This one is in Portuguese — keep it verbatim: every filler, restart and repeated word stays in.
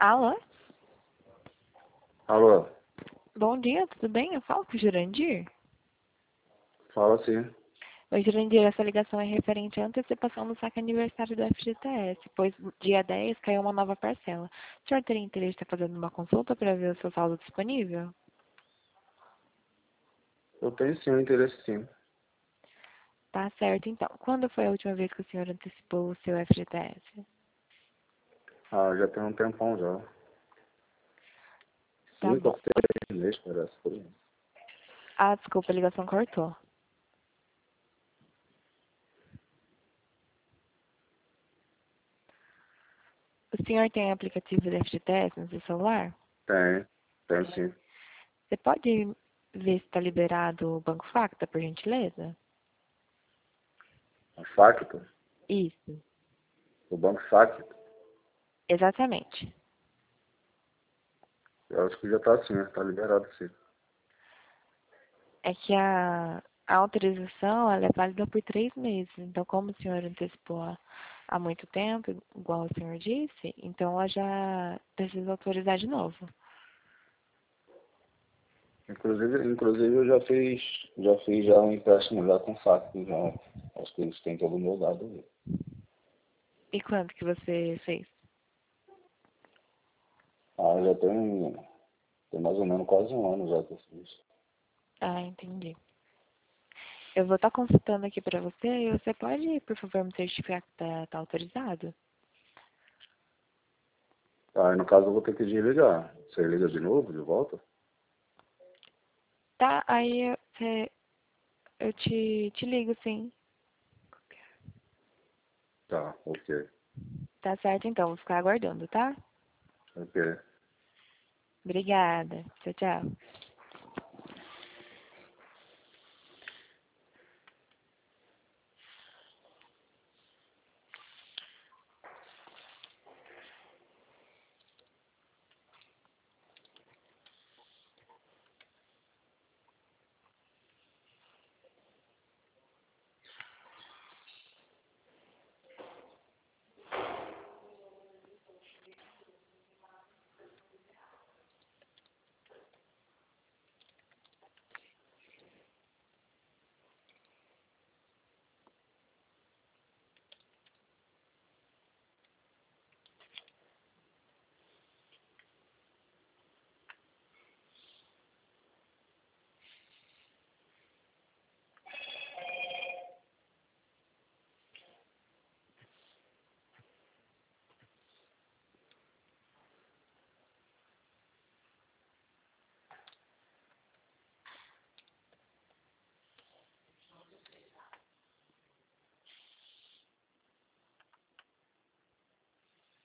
Alô? Alô, Bom dia, tudo bem? Eu falo com o Jurandir? fala sim. Oi, Jurandir, essa ligação é referente à antecipação do saque aniversário do F G T S, pois no dia dez caiu uma nova parcela. O senhor teria interesse em estar fazendo uma consulta para ver o seu saldo disponível? Eu tenho sim um interesse sim. Tá certo, então. Quando foi a última vez que o senhor antecipou o seu F G T S? Ah, já tem um tempão já. Tá Cinco a bom. seis meses, parece. Por aí. Ah, desculpa, a ligação cortou. O senhor tem aplicativo do F G T S no seu celular? Tem, tem sim. Você pode ver se está liberado o Banco Facta, por gentileza? O Facto, Isso, o Banco Facto, exatamente. eu acho que já tá sim, tá liberado sim. É que a, a autorização ela é válida por três meses. Então, como o senhor antecipou há, há muito tempo, igual o senhor disse, então ela já precisa autorizar de novo. Inclusive, inclusive eu já fiz, já fiz já um empréstimo já com Facto, já. Acho que eles têm todo o meu dado ali. E quanto que você fez? Ah, já tem, tem mais ou menos quase um ano já que eu fiz. Ah, entendi. Eu vou estar consultando aqui para você e você pode, por favor, me certificar que está tá autorizado? Tá, aí no caso eu vou ter que desligar. Você liga de novo, de volta? Tá, aí eu, você- eu te, te ligo, sim. Tá, ok. Tá certo, então. Vou ficar aguardando, tá? Ok. Obrigada. Tchau, tchau.